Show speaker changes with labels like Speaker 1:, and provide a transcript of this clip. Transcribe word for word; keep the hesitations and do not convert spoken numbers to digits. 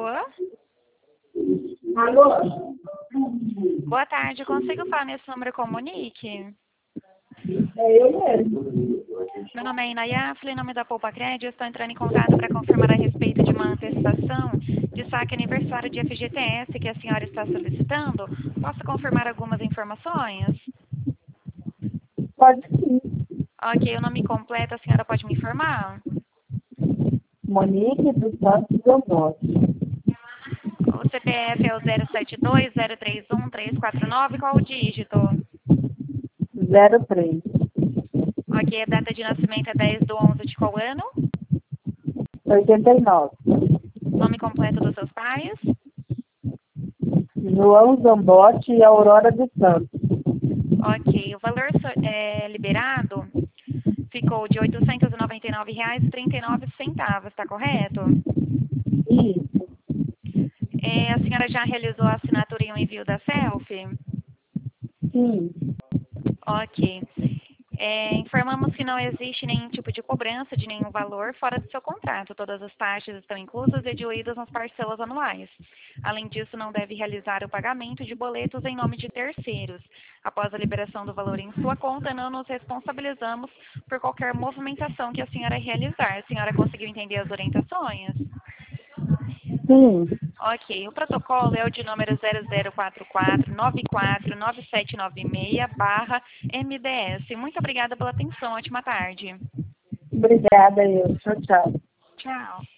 Speaker 1: Alô?
Speaker 2: Alô?
Speaker 1: Boa tarde, consigo falar nesse número com o Monique?
Speaker 2: É eu mesmo.
Speaker 1: Meu nome é Inayafle, em nome da Poupa Crédito, estou entrando em contato para confirmar a respeito de uma antecipação de saque aniversário de F G T S que a senhora está solicitando. Posso confirmar algumas informações?
Speaker 2: Pode sim.
Speaker 1: Ok, o nome completo a senhora pode me informar?
Speaker 2: Monique dos Santos Domote.
Speaker 1: O C P F é o zero sete dois zero três um três quatro nove, qual o dígito?
Speaker 2: zero três.
Speaker 1: Ok, a data de nascimento é dez do onze de qual ano?
Speaker 2: oitenta e nove.
Speaker 1: Nome completo dos seus pais?
Speaker 2: João Zambotti e Aurora dos Santos.
Speaker 1: Ok, o valor so- é, liberado ficou de oitocentos e noventa e nove reais e trinta e nove centavos, está correto?
Speaker 2: Isso.
Speaker 1: É, a senhora já realizou a assinatura e o envio da selfie?
Speaker 2: Sim.
Speaker 1: Ok. É, informamos que não existe nenhum tipo de cobrança de nenhum valor fora do seu contrato. Todas as taxas estão inclusas e diluídas nas parcelas anuais. Além disso, não deve realizar o pagamento de boletos em nome de terceiros. Após a liberação do valor em sua conta, não nos responsabilizamos por qualquer movimentação que a senhora realizar. A senhora conseguiu entender as orientações?
Speaker 2: Sim.
Speaker 1: Ok, o protocolo é o de número zero zero quatro quatro nove quatro nove sete nove seis barra M D S. Muito obrigada pela atenção, ótima tarde.
Speaker 2: Obrigada, eu. Tchau, tchau.
Speaker 1: Tchau.